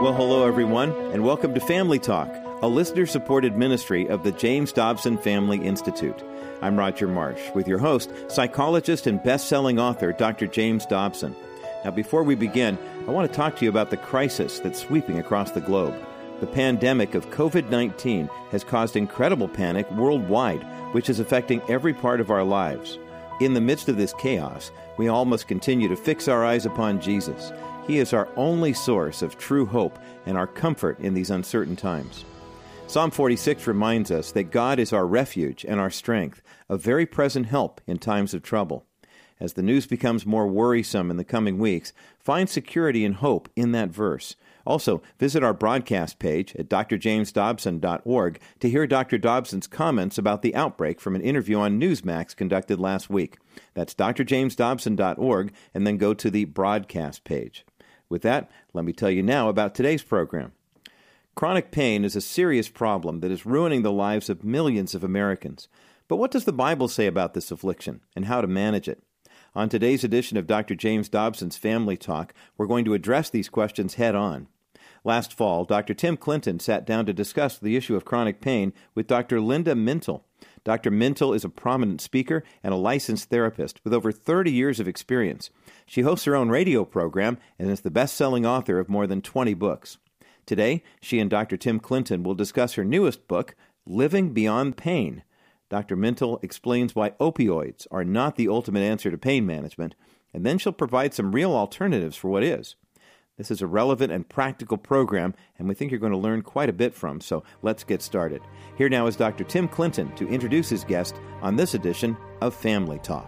Well, hello, everyone, and welcome to Family Talk, a listener-supported ministry of the James Dobson Family Institute. I'm Roger Marsh, with your host, psychologist and best-selling author, Dr. James Dobson. Now, before we begin, I want to talk to you about the crisis that's sweeping across the globe. The pandemic of COVID-19 has caused incredible panic worldwide, which is affecting every part of our lives. In the midst of this chaos, we all must continue to fix our eyes upon Jesus. He is our only source of true hope and our comfort in these uncertain times. Psalm 46 reminds us that God is our refuge and our strength, a very present help in times of trouble. As the news becomes more worrisome in the coming weeks, find security and hope in that verse. Also, visit our broadcast page at drjamesdobson.org to hear Dr. Dobson's comments about the outbreak from an interview on Newsmax conducted last week. That's drjamesdobson.org, and then go to the broadcast page. With that, let me tell you now about today's program. Chronic pain is a serious problem that is ruining the lives of millions of Americans. But what does the Bible say about this affliction and how to manage it? On today's edition of Dr. James Dobson's Family Talk, we're going to address these questions head-on. Last fall, Dr. Tim Clinton sat down to discuss the issue of chronic pain with Dr. Linda Mintle. Dr. Mintle is a prominent speaker and a licensed therapist with over 30 years of experience. She hosts her own radio program and is the best-selling author of more than 20 books. Today, she and Dr. Tim Clinton will discuss her newest book, Living Beyond Pain. Dr. Mintle explains why opioids are not the ultimate answer to pain management, and then she'll provide some real alternatives for what is. This is a relevant and practical program, and we think you're going to learn quite a bit from, so let's get started. Here now is Dr. Tim Clinton to introduce his guest on this edition of Family Talk.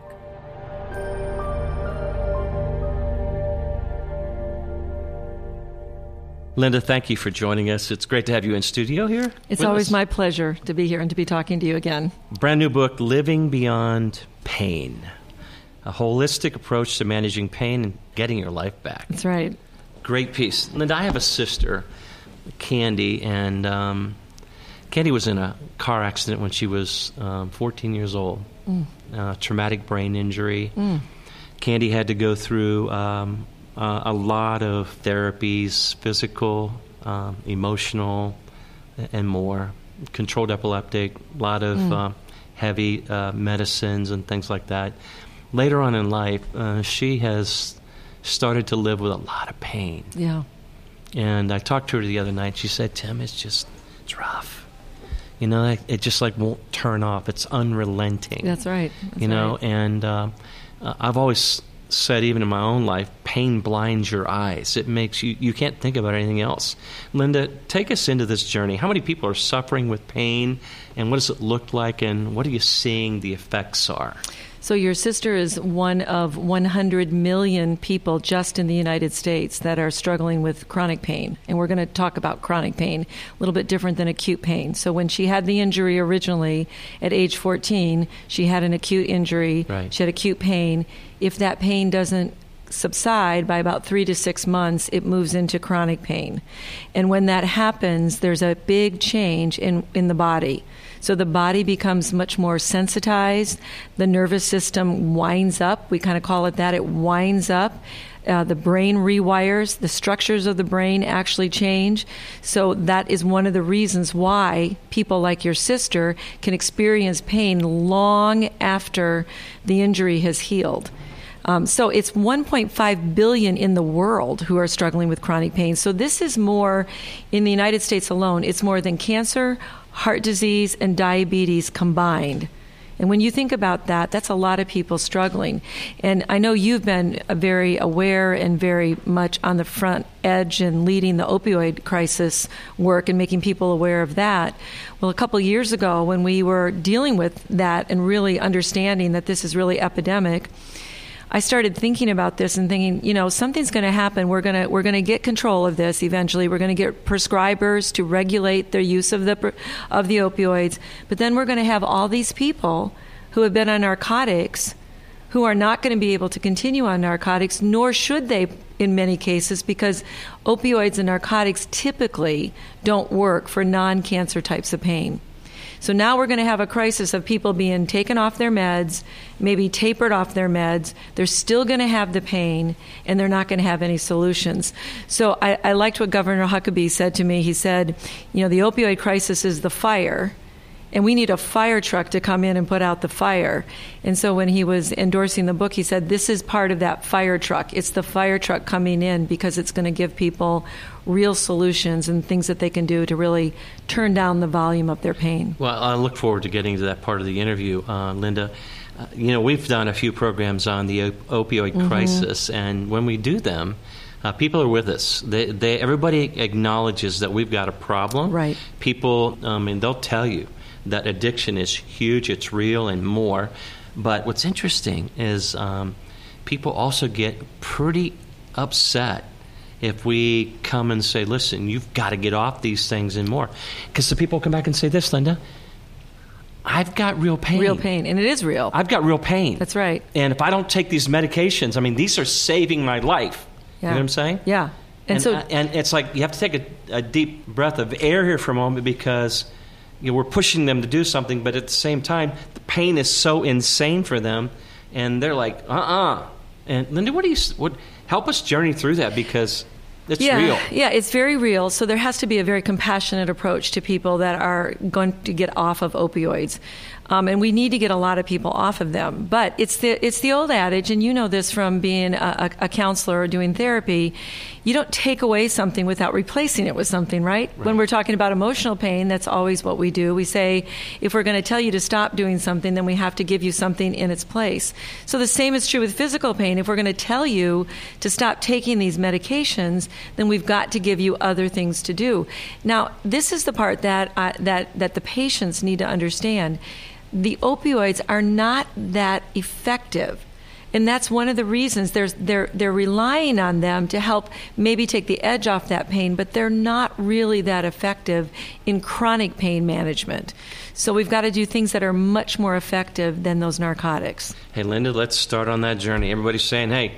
Linda, thank you for joining us. It's great to have you in studio here. It's always my pleasure to be here and to be talking to you again. Brand new book, Living Beyond Pain, a holistic approach to managing pain and getting your life back. That's right. Great piece. Linda, I have a sister, Candy, and Candy was in a car accident when she was 14 years old, traumatic brain injury. Candy had to go through a lot of therapies, physical, emotional, and more. Controlled epileptic, a lot of heavy medicines and things like that. Later on in life, she has started to live with a lot of pain. Yeah. And I talked to her the other night. She said, Tim, it's rough. You know, it just won't turn off. It's unrelenting. That's right. You know, and I've always said, even in my own life, pain blinds your eyes. It makes you can't think about anything else. Linda, take us into this journey. How many people are suffering with pain, and what does it look like, and what are you seeing the effects are? So your sister is one of 100 million people just in the United States that are struggling with chronic pain. And we're going to talk about chronic pain, a little bit different than acute pain. So when she had the injury originally at age 14, she had an acute injury. Right. She had acute pain. If that pain doesn't subside by about 3 to 6 months, it moves into chronic pain. And when that happens, there's a big change in the body. So the body becomes much more sensitized. The nervous system winds up. We kind of call it that. It winds up. The brain rewires. The structures of the brain actually change. So that is one of the reasons why people like your sister can experience pain long after the injury has healed. So it's 1.5 billion in the world who are struggling with chronic pain. So this is more, in the United States alone, it's more than cancer, heart disease, and diabetes combined. And when you think about that, that's a lot of people struggling. And I know you've been very aware and very much on the front edge and leading the opioid crisis work and making people aware of that. Well, a couple years ago, when we were dealing with that and really understanding that this is really epidemic, I started thinking about this and thinking, you know, something's going to happen. We're going to get control of this eventually. We're going to get prescribers to regulate their use of the opioids. But then we're going to have all these people who have been on narcotics who are not going to be able to continue on narcotics, nor should they in many cases, because opioids and narcotics typically don't work for non-cancer types of pain. So now we're going to have a crisis of people being taken off their meds, maybe tapered off their meds. They're still going to have the pain, and they're not going to have any solutions. So I liked what Governor Huckabee said to me. He said, the opioid crisis is the fire, and we need a fire truck to come in and put out the fire. And so when he was endorsing the book, he said, this is part of that fire truck. It's the fire truck coming in because it's going to give people real solutions and things that they can do to really turn down the volume of their pain. Well, I look forward to getting to that part of the interview, Linda. We've done a few programs on the opioid crisis, and when we do them, people are with us. Everybody acknowledges that we've got a problem. Right. People, and they'll tell you that addiction is huge, it's real, and more. But what's interesting is people also get pretty upset if we come and say, listen, you've got to get off these things and more. Because the people come back and say this, Linda, I've got real pain. Real pain, and it is real. I've got real pain. That's right. And if I don't take these medications, these are saving my life. Yeah. You know what I'm saying? Yeah. And it's like you have to take a deep breath of air here for a moment, because we're pushing them to do something, but at the same time, the pain is so insane for them, and they're like, And Linda, help us journey through that, because it's real. Yeah, it's very real. So there has to be a very compassionate approach to people that are going to get off of opioids. And we need to get a lot of people off of them. But it's the old adage, and you know this from being a counselor or doing therapy, you don't take away something without replacing it with something, right? When we're talking about emotional pain, that's always what we do. We say, if we're going to tell you to stop doing something, then we have to give you something in its place. So the same is true with physical pain. If we're going to tell you to stop taking these medications, then we've got to give you other things to do. Now, this is the part that the patients need to understand. The opioids are not that effective. And that's one of the reasons they're relying on them to help maybe take the edge off that pain, but they're not really that effective in chronic pain management. So we've got to do things that are much more effective than those narcotics. Hey, Linda, let's start on that journey. Everybody's saying, hey,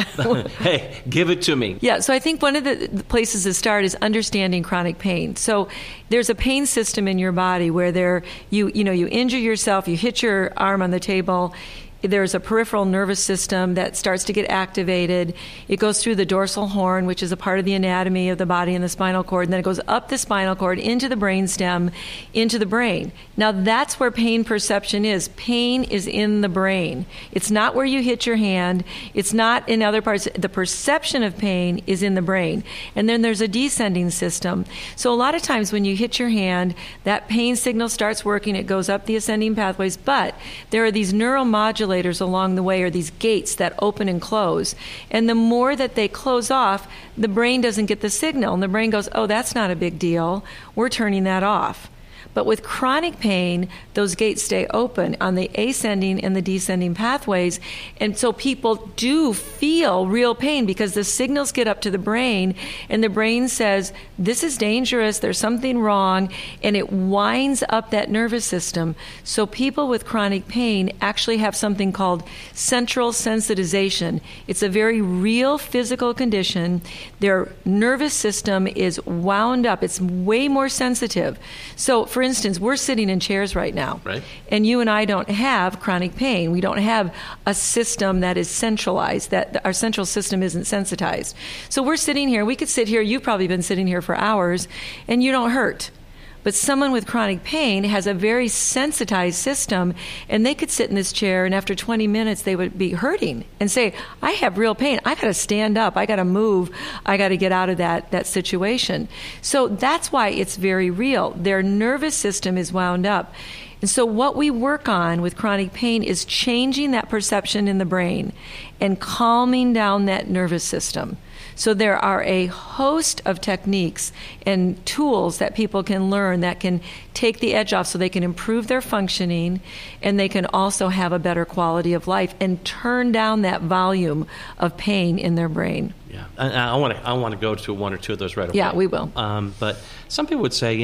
hey, give it to me. Yeah, so I think one of the places to start is understanding chronic pain. So there's a pain system in your body where you injure yourself, you hit your arm on the table. There's a peripheral nervous system that starts to get activated. It goes through the dorsal horn, which is a part of the anatomy of the body, and the spinal cord, and then it goes up the spinal cord, into the brainstem, into the brain. Now, that's where pain perception is. Pain is in the brain. It's not where you hit your hand. It's not in other parts. The perception of pain is in the brain. And then there's a descending system. So a lot of times when you hit your hand, that pain signal starts working. It goes up the ascending pathways. But there are these neuromodulators along the way, or these gates that open and close. And the more that they close off, the brain doesn't get the signal. And the brain goes, oh, that's not a big deal. We're turning that off. But with chronic pain, those gates stay open on the ascending and the descending pathways. And so people do feel real pain because the signals get up to the brain, and the brain says, this is dangerous, there's something wrong, and it winds up that nervous system. So people with chronic pain actually have something called central sensitization. It's a very real physical condition. Their nervous system is wound up. It's way more sensitive. So, for instance, we're sitting in chairs right now, right? And you and I don't have chronic pain. We don't have a system that is centralized, that our central system isn't sensitized. So we're sitting here. We could sit here. You've probably been sitting here for hours, and you don't hurt. But someone with chronic pain has a very sensitized system, and they could sit in this chair, and after 20 minutes, they would be hurting and say, I have real pain. I got to stand up. I got to move. I got to get out of that situation. So that's why it's very real. Their nervous system is wound up. And so what we work on with chronic pain is changing that perception in the brain and calming down that nervous system. So there are a host of techniques and tools that people can learn that can take the edge off so they can improve their functioning, and they can also have a better quality of life and turn down that volume of pain in their brain. Yeah, I want to go to one or two of those right away. Yeah, we will. But some people would say,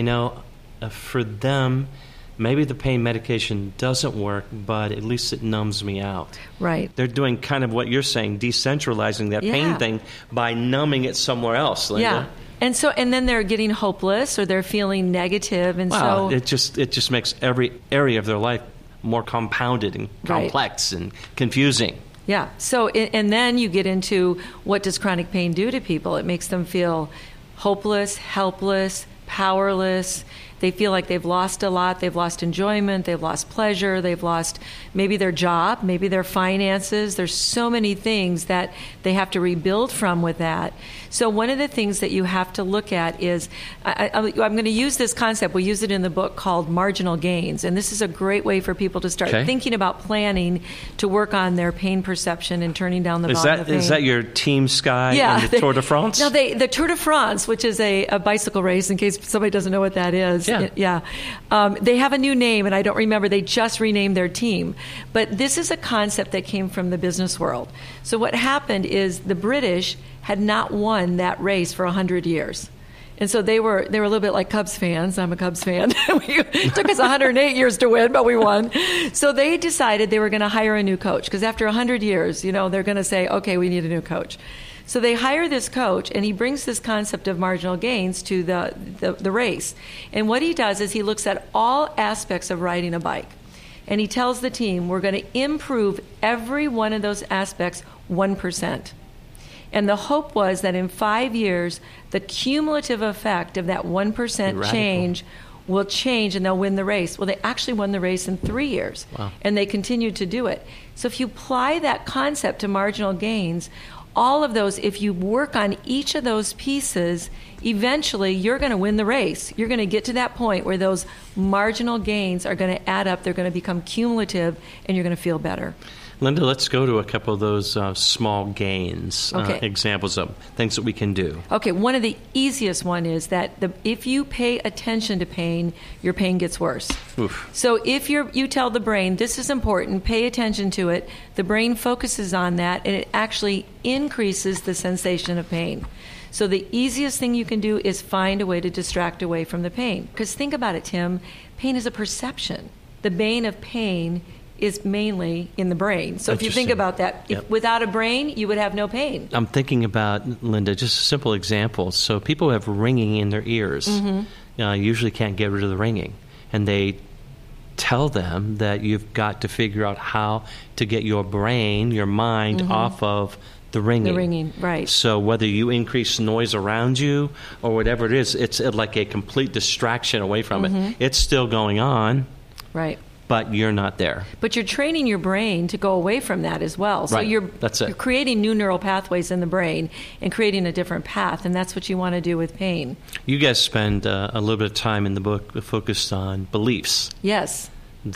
for them, maybe the pain medication doesn't work, but at least it numbs me out. Right. They're doing kind of what you're saying, decentralizing that pain thing by numbing it somewhere else, Linda. And then they're getting hopeless, or they're feeling negative, and wow, it just makes every area of their life more compounded and complex and confusing. Yeah. So, and then you get into, what does chronic pain do to people? It makes them feel hopeless, helpless, powerless. They feel like they've lost a lot. They've lost enjoyment. They've lost pleasure. They've lost maybe their job, maybe their finances. There's so many things that they have to rebuild from with that. So one of the things that you have to look at is, I'm going to use this concept. We use it in the book, called marginal gains. And this is a great way for people to start thinking about planning to work on their pain perception and turning down the volume of pain. Is that your Team Sky in the Tour de France? No, the Tour de France, which is a bicycle race, in case somebody doesn't know what that is. Yeah. They have a new name, and I don't remember. They just renamed their team. But this is a concept that came from the business world. So what happened is the British had not won that race for 100 years. And so they were a little bit like Cubs fans. I'm a Cubs fan. It took us 108 years to win, but we won. So they decided they were going to hire a new coach, because after 100 years, they're going to say, okay, we need a new coach. So they hire this coach, and he brings this concept of marginal gains to the race. And what he does is he looks at all aspects of riding a bike. And he tells the team, we're going to improve every one of those aspects 1%. And the hope was that in 5 years, the cumulative effect of that 1% change will change, and they'll win the race. Well, they actually won the race in 3 years. Wow. And they continued to do it. So if you apply that concept to marginal gains, all of those, if you work on each of those pieces, eventually you're going to win the race. You're going to get to that point where those marginal gains are going to add up, they're going to become cumulative, and you're going to feel better. Linda, let's go to a couple of those small gains, examples of things that we can do. Okay, one of the easiest one is that if you pay attention to pain, your pain gets worse. Oof. So if you tell the brain, this is important, pay attention to it, the brain focuses on that, and it actually increases the sensation of pain. So the easiest thing you can do is find a way to distract away from the pain. Because think about it, Tim, pain is a perception. The bane of pain is mainly in the brain. So if you think about that, without a brain, you would have no pain. I'm thinking about, Linda, just a simple example. So people have ringing in their ears. Usually can't get rid of the ringing. And they tell them that you've got to figure out how to get your brain, your mind, off of the ringing. The ringing, right. So whether you increase noise around you or whatever it is, it's like a complete distraction away from it. It's still going on. Right. But you're not there. But you're training your brain to go away from that as well. So you're creating new neural pathways in the brain and creating a different path, and that's what you want to do with pain. You guys spend a little bit of time in the book focused on beliefs. Yes.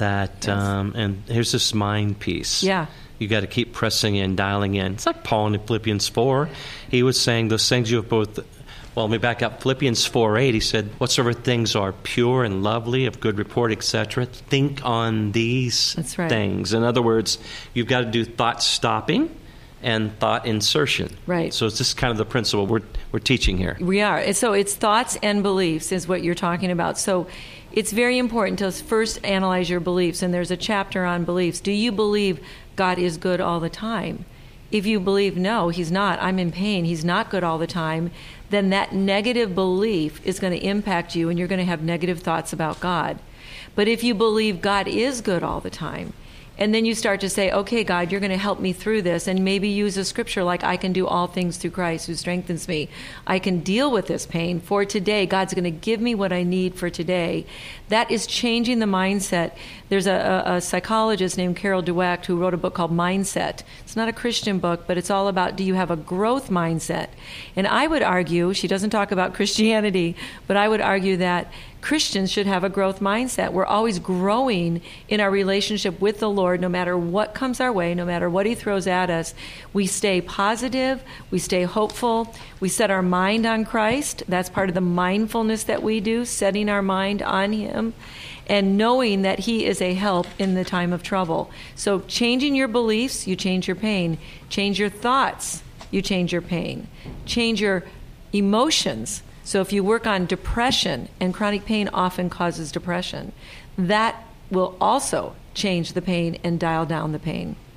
And here's this mind piece. Yeah. You got to keep pressing in, dialing in. It's like Paul in Philippians 4. He was saying those things you have both. Well, let me back up. Philippians 4:8, he said, whatsoever things are pure and lovely, of good report, etc., think on these things. In other words, you've got to do thought stopping and thought insertion. Right. So it's just kind of the principle we're teaching here. We are. So it's thoughts and beliefs is what you're talking about. So it's very important to first analyze your beliefs, and there's a chapter on beliefs. Do you believe God is good all the time? If you believe, no, he's not, I'm in pain, he's not good all the time, then that negative belief is going to impact you, and you're going to have negative thoughts about God. But if you believe God is good all the time, and then you start to say, okay, God, you're going to help me through this, and maybe use a scripture like, I can do all things through Christ who strengthens me. I can deal with this pain for today. God's going to give me what I need for today. That is changing the mindset. There's a psychologist named Carol Dweck who wrote a book called Mindset. It's not a Christian book, but it's all about, do you have a growth mindset? And I would argue, she doesn't talk about Christianity, but I would argue that Christians should have a growth mindset. We're always growing in our relationship with the Lord, no matter what comes our way, no matter what he throws at us. We stay positive, we stay hopeful, we set our mind on Christ. That's part of the mindfulness that we do, setting our mind on him and knowing that he is a help in the time of trouble. So changing your beliefs, you change your pain. Change your thoughts, you change your pain. Change your emotions. So if you work on depression, and chronic pain often causes depression, that will also change the pain and dial down the pain.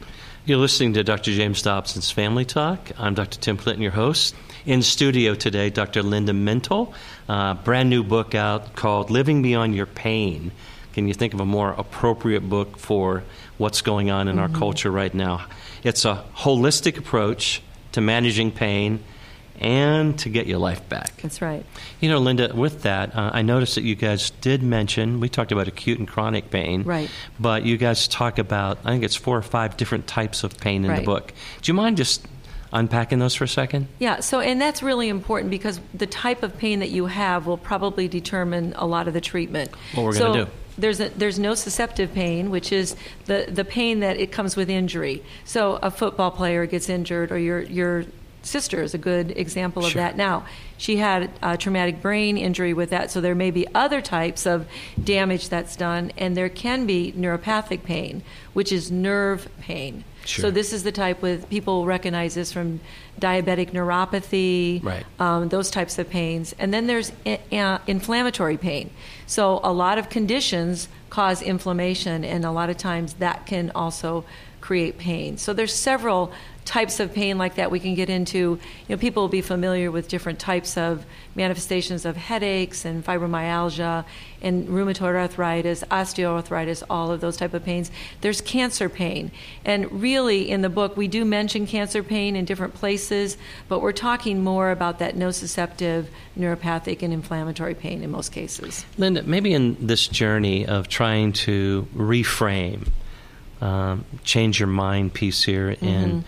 You're listening to Dr. James Dobson's Family Talk. I'm Dr. Tim Clinton, your host. In studio today, Dr. Linda Mintle, brand new book out called Living Beyond Your Pain. Can you think of a more appropriate book for what's going on in our culture right now? It's a holistic approach to managing pain and to get your life back. That's right. You know, Linda, with that, I noticed that you guys did mention, we talked about acute and chronic pain. Right. But you guys talk about, I think it's 4 or 5 different types of pain in the book. Do you mind just unpacking those for a second? Yeah, and that's really important because the type of pain that you have will probably determine a lot of the treatment. What we're going to do. There's nociceptive pain, which is the pain that it comes with injury. So a football player gets injured, or your sister is a good example of that. Now, she had a traumatic brain injury with that, so there may be other types of damage that's done, and there can be neuropathic pain, which is nerve pain. So this is the type with people recognize this from diabetic neuropathy, those types of pains. And then there's inflammatory pain. So a lot of conditions cause inflammation, and a lot of times that can also create pain. So there's several types of pain like that we can get into. You know, people will be familiar with different types of manifestations of headaches and fibromyalgia and rheumatoid arthritis, osteoarthritis, all of those type of pains. There's cancer pain. And really, in the book, we do mention cancer pain in different places, but we're talking more about that nociceptive, neuropathic, and inflammatory pain in most cases. Linda, maybe in this journey of trying to reframe, change your mind piece here, and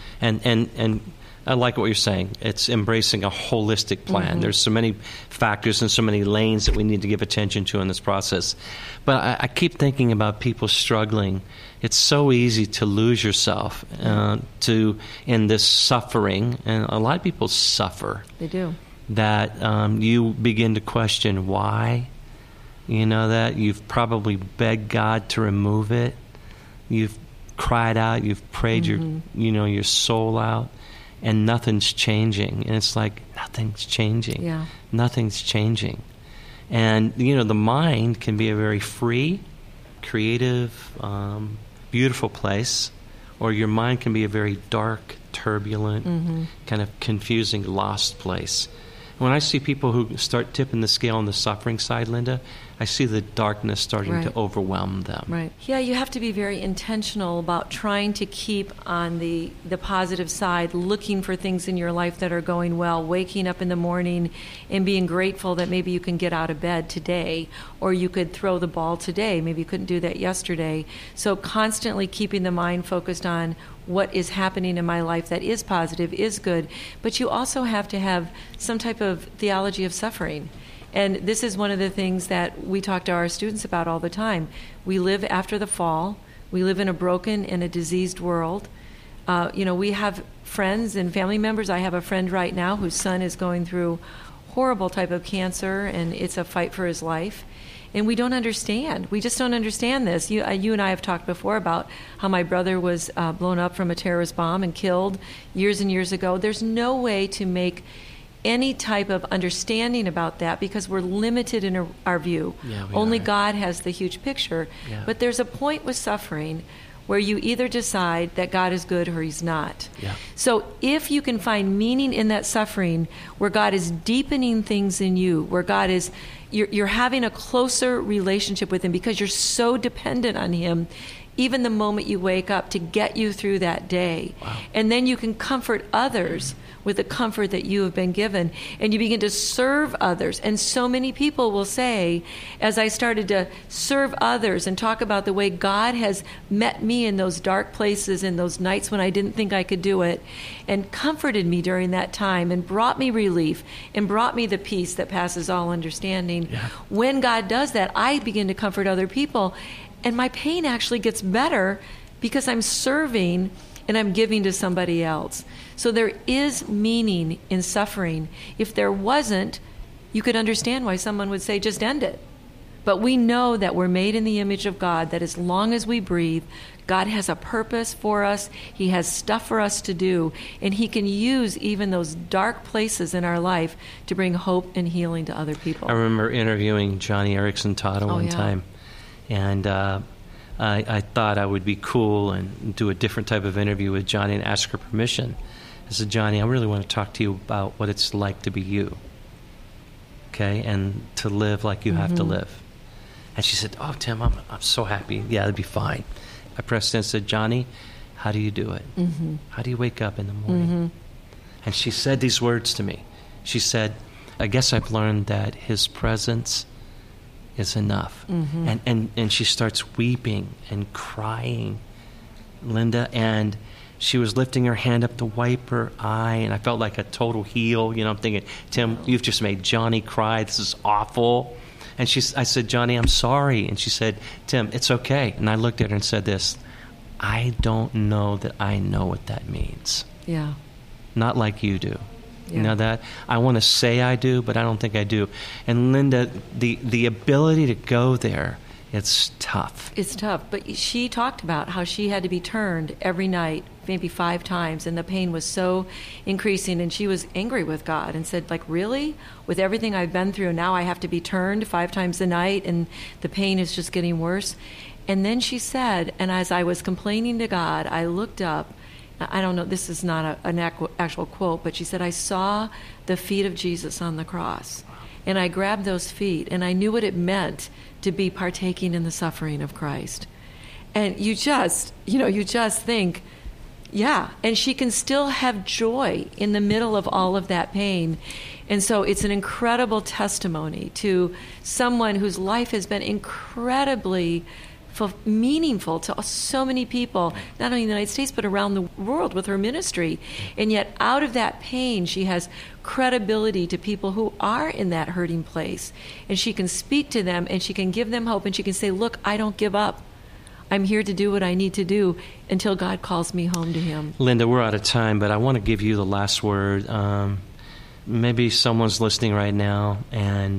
I like what you're saying. It's embracing a holistic plan. There's so many factors and so many lanes that we need to give attention to in this process. But I keep thinking about people struggling. It's so easy to lose yourself in this suffering, and a lot of people suffer. They do. That you begin to question why. You know that you've probably begged God to remove it. You've cried out, you've prayed your soul out, and nothing's changing. And it's like, nothing's changing. Yeah. Nothing's changing. And, the mind can be a very free, creative, beautiful place, or your mind can be a very dark, turbulent, kind of confusing, lost place. When I see people who start tipping the scale on the suffering side, Linda, I see the darkness starting to overwhelm them. Right. Yeah, you have to be very intentional about trying to keep on the positive side, looking for things in your life that are going well, waking up in the morning and being grateful that maybe you can get out of bed today, or you could throw the ball today. Maybe you couldn't do that yesterday. So constantly keeping the mind focused on what is happening in my life that is positive, is good, but you also have to have some type of theology of suffering. And this is one of the things that we talk to our students about all the time. We live after the fall. We live in a broken and a diseased world. We have friends and family members. I have a friend right now whose son is going through horrible type of cancer, and it's a fight for his life. And we don't understand. We just don't understand this. You and I have talked before about how my brother was blown up from a terrorist bomb and killed years and years ago. There's no way to make any type of understanding about that because we're limited in our view. Yeah, Only God has the huge picture. Yeah. But there's a point with suffering where you either decide that God is good or he's not. Yeah. So if you can find meaning in that suffering, where God is deepening things in you, where God is, you're having a closer relationship with him because you're so dependent on him, even the moment you wake up, to get you through that day. Wow. And then you can comfort others with the comfort that you have been given, and you begin to serve others. And so many people will say, as I started to serve others and talk about the way God has met me in those dark places, in those nights when I didn't think I could do it, and comforted me during that time, and brought me relief, and brought me the peace that passes all understanding. Yeah. When God does that, I begin to comfort other people, and my pain actually gets better because I'm serving and I'm giving to somebody else. So there is meaning in suffering. If there wasn't, you could understand why someone would say, just end it. But we know that we're made in the image of God, that as long as we breathe, God has a purpose for us. He has stuff for us to do, and he can use even those dark places in our life to bring hope and healing to other people. I remember interviewing Johnny Erickson Tata one time, and I thought I would be cool and do a different type of interview with Johnny and ask her permission. I said, Johnny, I really want to talk to you about what it's like to be you, okay, and to live like you have to live. And she said, oh, Tim, I'm so happy. Yeah, that'd be fine. I pressed in and said, Johnny, how do you do it? How do you wake up in the morning? And she said these words to me. She said, I guess I've learned that his presence is enough. And she starts weeping and crying, Linda, and she was lifting her hand up to wipe her eye, and I felt like a total heel. I'm thinking, Tim, you've just made Johnny cry. This is awful. And I said, Johnny, I'm sorry. And she said, Tim, it's okay. And I looked at her and said this, I don't know that I know what that means. Yeah. Not like you do. Yeah. You know that? I want to say I do, but I don't think I do. And Linda, the ability to go there, it's tough. It's tough. But she talked about how she had to be turned every night, maybe 5 times, and the pain was so increasing, and she was angry with God and said, like, really? With everything I've been through, now I have to be turned 5 times a night, and the pain is just getting worse. And then she said, and as I was complaining to God, I looked up. I don't know, this is not an actual quote, but she said, I saw the feet of Jesus on the cross. And I grabbed those feet, and I knew what it meant to be partaking in the suffering of Christ. And you just think, yeah, and she can still have joy in the middle of all of that pain. And so it's an incredible testimony to someone whose life has been incredibly meaningful to so many people, not only in the United States, but around the world with her ministry. And yet out of that pain, she has credibility to people who are in that hurting place. And she can speak to them, and she can give them hope, and she can say, look, I don't give up. I'm here to do what I need to do until God calls me home to him. Linda, we're out of time, but I want to give you the last word. Maybe someone's listening right now, and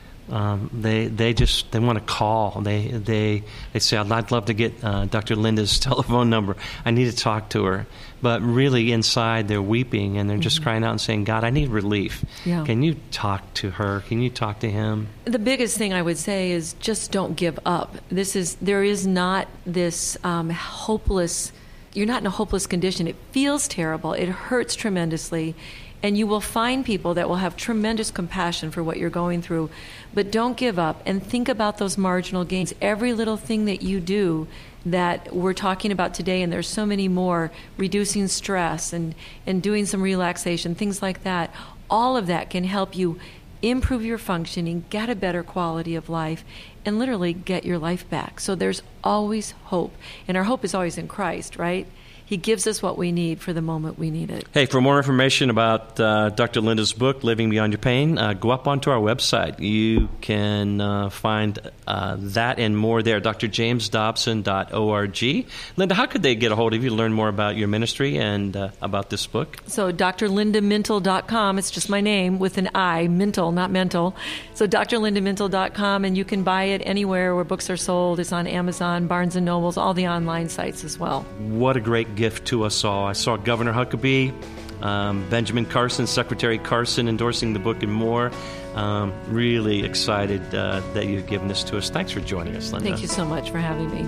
they want to call. They say, I'd love to get Dr. Linda's telephone number. I need to talk to her. But really inside they're weeping, and they're just crying out and saying, God, I need relief. Yeah. Can you talk to her? Can you talk to him? The biggest thing I would say is just don't give up. There is not this hopeless, you're not in a hopeless condition. It feels terrible. It hurts tremendously. And you will find people that will have tremendous compassion for what you're going through. But don't give up, and think about those marginal gains. Every little thing that you do that we're talking about today, and there's so many more, reducing stress and doing some relaxation, things like that, all of that can help you improve your functioning, get a better quality of life, and literally get your life back. So there's always hope. And our hope is always in Christ, right? He gives us what we need for the moment we need it. Hey, for more information about Dr. Linda's book, Living Beyond Your Pain, go up onto our website. You can find that and more there, drjamesdobson.org. Linda, how could they get a hold of you to learn more about your ministry and about this book? So drlindamintle.com. It's just my name with an I, Mintle, not mental. So drlindamintle.com, and you can buy it anywhere where books are sold. It's on Amazon, Barnes & Nobles, all the online sites as well. What a great gift to us all. I saw Governor Huckabee, Benjamin Carson, Secretary Carson endorsing the book, and more. Really excited that you've given this to us. Thanks for joining us, Linda. Thank you so much for having me.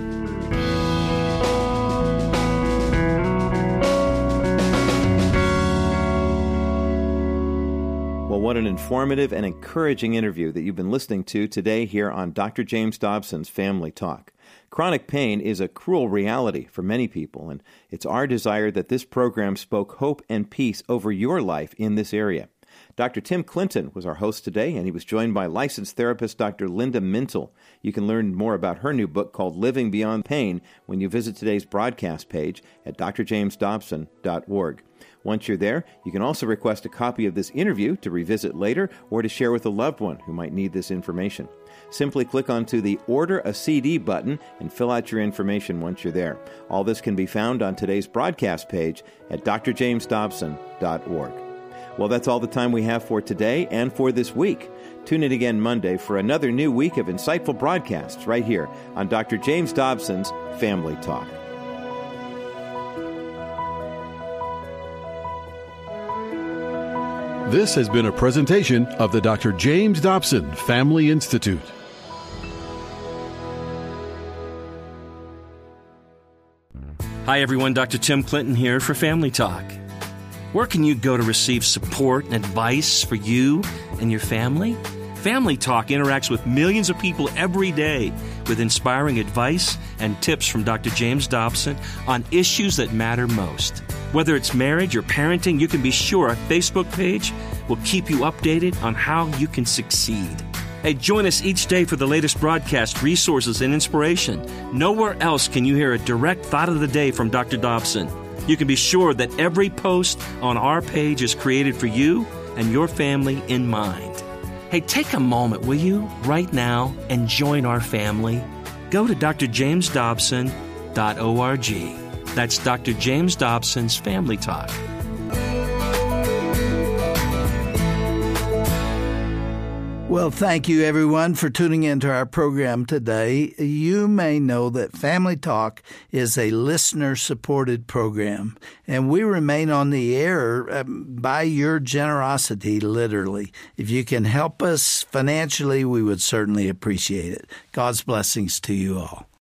Well, what an informative and encouraging interview that you've been listening to today here on Dr. James Dobson's Family Talk. Chronic pain is a cruel reality for many people, and it's our desire that this program spoke hope and peace over your life in this area. Dr. Tim Clinton was our host today, and he was joined by licensed therapist Dr. Linda Mintle. You can learn more about her new book called Living Beyond Pain when you visit today's broadcast page at drjamesdobson.org. Once you're there, you can also request a copy of this interview to revisit later or to share with a loved one who might need this information. Simply click onto the Order a CD button and fill out your information once you're there. All this can be found on today's broadcast page at drjamesdobson.org. Well, that's all the time we have for today and for this week. Tune in again Monday for another new week of insightful broadcasts right here on Dr. James Dobson's Family Talk. This has been a presentation of the Dr. James Dobson Family Institute. Hi, everyone. Dr. Tim Clinton here for Family Talk. Where can you go to receive support and advice for you and your family? Family Talk interacts with millions of people every day with inspiring advice and tips from Dr. James Dobson on issues that matter most. Whether it's marriage or parenting, you can be sure our Facebook page will keep you updated on how you can succeed. Hey, join us each day for the latest broadcast, resources, and inspiration. Nowhere else can you hear a direct thought of the day from Dr. Dobson. You can be sure that every post on our page is created for you and your family in mind. Hey, take a moment, will you, right now, and join our family? Go to drjamesdobson.org. That's Dr. James Dobson's Family Talk. Well, thank you, everyone, for tuning into our program today. You may know that Family Talk is a listener-supported program, and we remain on the air by your generosity, literally. If you can help us financially, we would certainly appreciate it. God's blessings to you all.